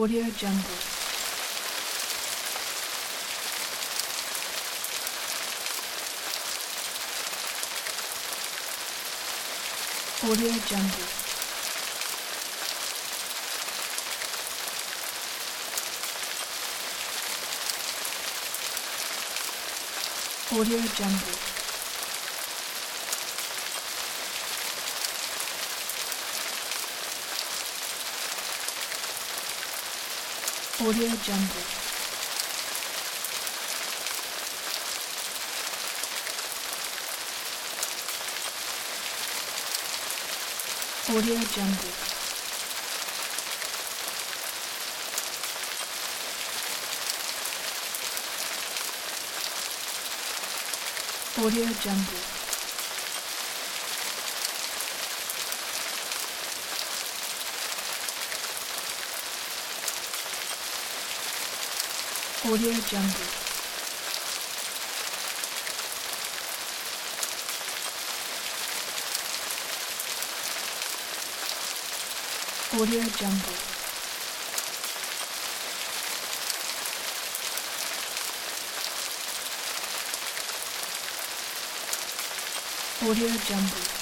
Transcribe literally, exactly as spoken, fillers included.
Audio Jungle. Audio Jungle. Audio Jungle. Audio Jungle. Audio Jungle. Audio Jungle. Audio Jungle. Audio Jungle. Audio Jungle.